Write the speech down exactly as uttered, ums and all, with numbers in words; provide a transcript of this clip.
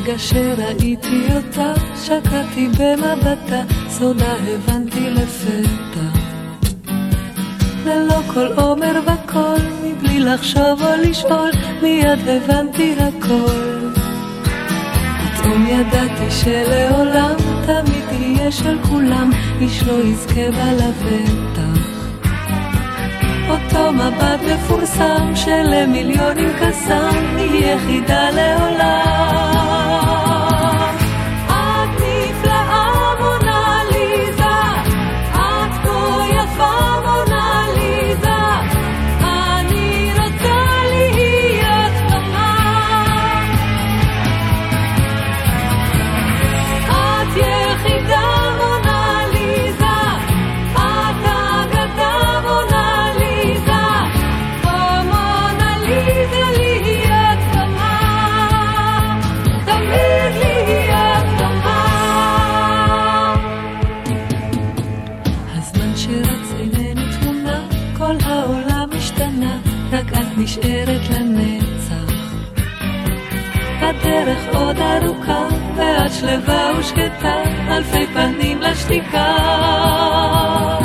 ברגע שראיתי אותה, שקעתי במבטה, סודה הבנתי לפתע. ללא כל אומר וכל, מבלי לחשוב או לשאול, מיד הבנתי הכל. פתאום ידעתי שלעולם תמיד תהיה של כולם, איש לא יזכה בה לבטח. אותו מבט מפורסם שלמיליונים קסם, היא יחידה לעולם. את נפלאה מונה ליזה, את כה יפה מונה ליזה, אני רוצה להיות כמה. את יחידה מונה ליזה, את אגדה מונה ליזה, כה מונה ליזה להיות כמה, תמיד להיות כמה. הזמן שרץ איננו תמונה, כל העולם השתנה, רק את נשארת לנצח. הדרך עוד ארוכה, ואת שלווה ושקטה, אלפי פנים לשתיקה.